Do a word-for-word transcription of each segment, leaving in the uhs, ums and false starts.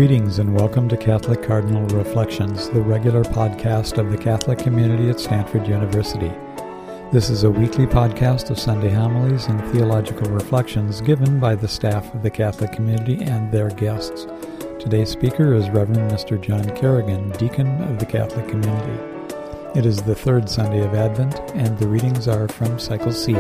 Greetings and welcome to Catholic Cardinal Reflections, the regular podcast of the Catholic community at Stanford University. This is a weekly podcast of Sunday homilies and theological reflections given by the staff of the Catholic community and their guests. Today's speaker is Reverend Mister John Kerrigan, Deacon of the Catholic community. It is the third Sunday of Advent, and the readings are from Cycle C.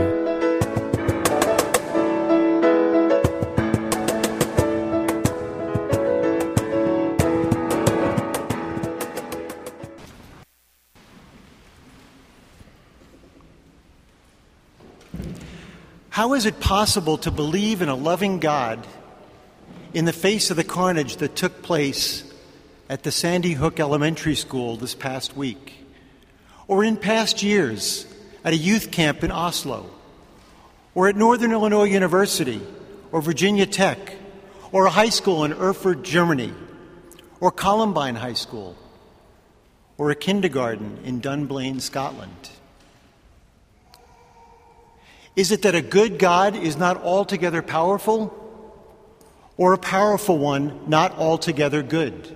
How is it possible to believe in a loving God in the face of the carnage that took place at the Sandy Hook Elementary School this past week, or in past years at a youth camp in Oslo, or at Northern Illinois University, or Virginia Tech, or a high school in Erfurt, Germany, or Columbine High School, or a kindergarten in Dunblane, Scotland? Is it that a good God is not altogether powerful, or a powerful one not altogether good?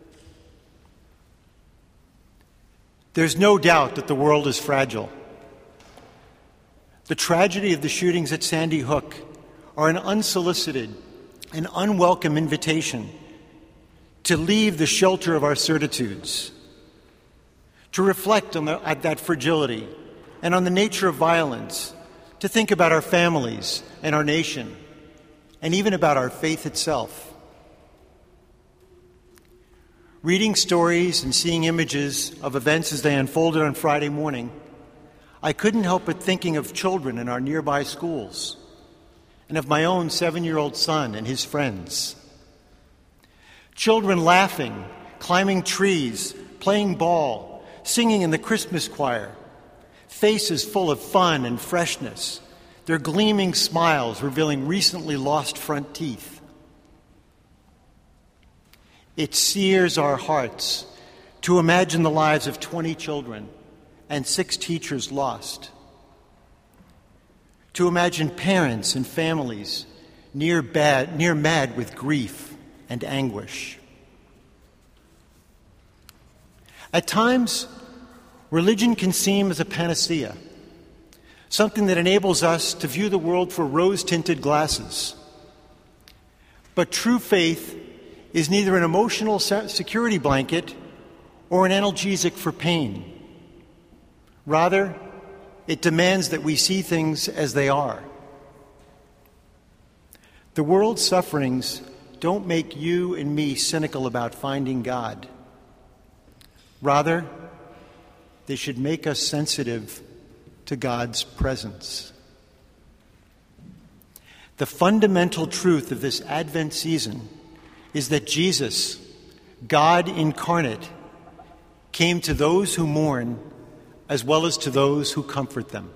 There's no doubt that the world is fragile. The tragedy of the shootings at Sandy Hook are an unsolicited and unwelcome invitation to leave the shelter of our certitudes, to reflect on the, at that fragility and on the nature of violence, to think about our families and our nation, and even about our faith itself. Reading stories and seeing images of events as they unfolded on Friday morning, I couldn't help but thinking of children in our nearby schools, and of my own seven-year-old son and his friends. Children laughing, climbing trees, playing ball, singing in the Christmas choir, faces full of fun and freshness, their gleaming smiles revealing recently lost front teeth. It sears our hearts to imagine the lives of twenty children and six teachers lost, to imagine parents and families near bad, near mad with grief and anguish. At times, religion can seem as a panacea, something that enables us to view the world through rose-tinted glasses. But true faith is neither an emotional security blanket or an analgesic for pain. Rather, it demands that we see things as they are. The world's sufferings don't make you and me cynical about finding God. Rather, they should make us sensitive to God's presence. The fundamental truth of this Advent season is that Jesus, God incarnate, came to those who mourn as well as to those who comfort them.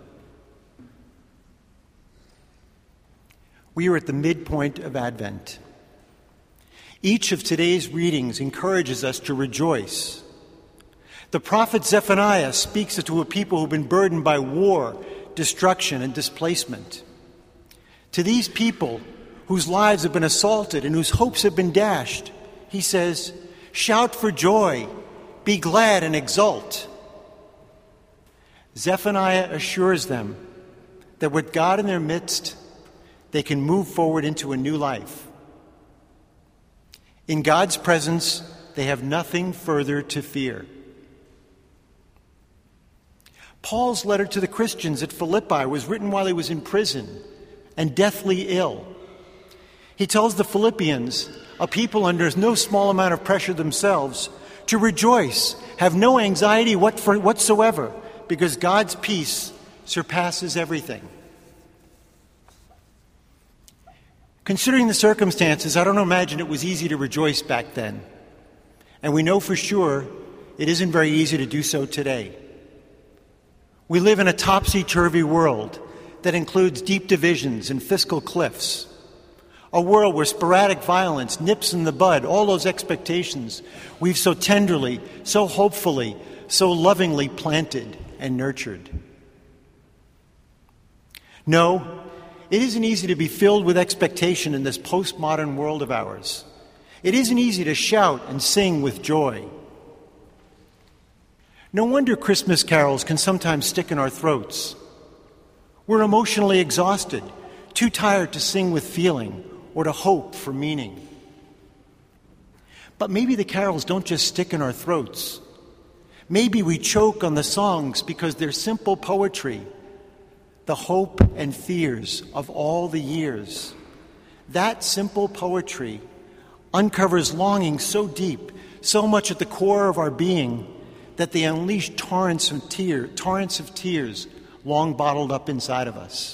We are at the midpoint of Advent. Each of today's readings encourages us to rejoice. The prophet Zephaniah speaks to a people who've been burdened by war, destruction, and displacement. To these people whose lives have been assaulted and whose hopes have been dashed, he says, "Shout for joy, be glad and exult." Zephaniah assures them that with God in their midst, they can move forward into a new life. In God's presence, they have nothing further to fear. Paul's letter to the Christians at Philippi was written while he was in prison and deathly ill. He tells the Philippians, a people under no small amount of pressure themselves, to rejoice, have no anxiety whatsoever, because God's peace surpasses everything. Considering the circumstances, I don't imagine it was easy to rejoice back then. And we know for sure it isn't very easy to do so today. We live in a topsy-turvy world that includes deep divisions and fiscal cliffs, a world where sporadic violence nips in the bud all those expectations we've so tenderly, so hopefully, so lovingly planted and nurtured. No, it isn't easy to be filled with expectation in this postmodern world of ours. It isn't easy to shout and sing with joy. No wonder Christmas carols can sometimes stick in our throats. We're emotionally exhausted, too tired to sing with feeling or to hope for meaning. But maybe the carols don't just stick in our throats. Maybe we choke on the songs because they're simple poetry, the hope and fears of all the years. That simple poetry uncovers longing so deep, so much at the core of our being, that they unleash torrents of tear, torrents of tears long bottled up inside of us.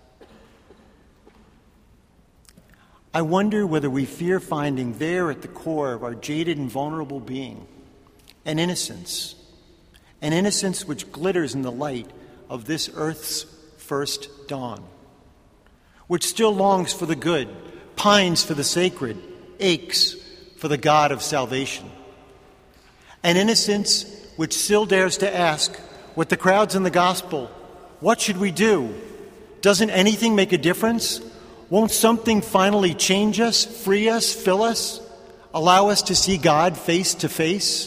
I wonder whether we fear finding there at the core of our jaded and vulnerable being an innocence, an innocence which glitters in the light of this earth's first dawn, which still longs for the good, pines for the sacred, aches for the God of salvation. An innocence which still dares to ask, with the crowds in the gospel, what should we do? Doesn't anything make a difference? Won't something finally change us, free us, fill us, allow us to see God face to face?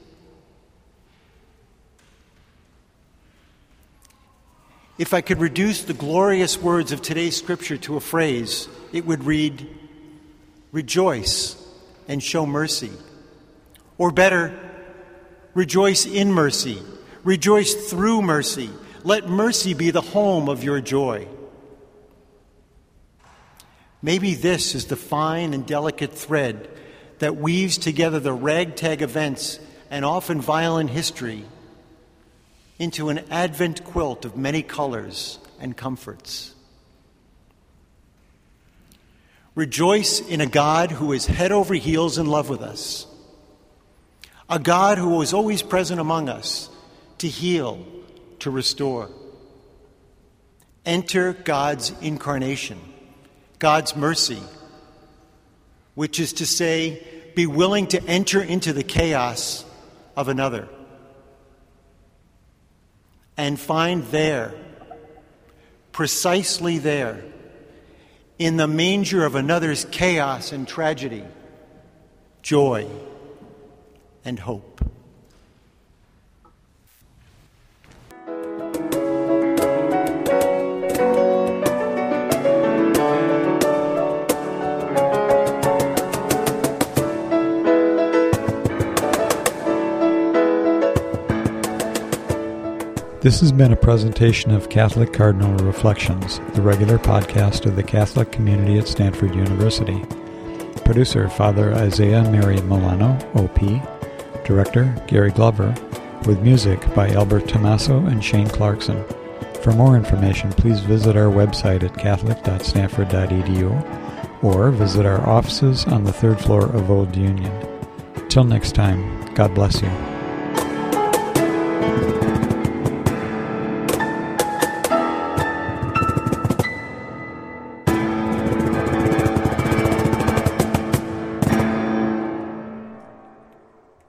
If I could reduce the glorious words of today's scripture to a phrase, it would read, rejoice and show mercy. Or better, rejoice in mercy. Rejoice through mercy. Let mercy be the home of your joy. Maybe this is the fine and delicate thread that weaves together the ragtag events and often violent history into an Advent quilt of many colors and comforts. Rejoice in a God who is head over heels in love with us, a God who is always present among us to heal, to restore. Enter God's incarnation, God's mercy, which is to say, be willing to enter into the chaos of another and find there, precisely there, in the manger of another's chaos and tragedy, joy and hope. This has been a presentation of Catholic Cardinal Reflections, the regular podcast of the Catholic community at Stanford University. Producer, Father Isaiah Mary Milano, O P. Director, Gary Glover. With music by Albert Tommaso and Shane Clarkson. For more information, please visit our website at catholic dot stanford dot e d u or visit our offices on the third floor of Old Union. Till next time, God bless you.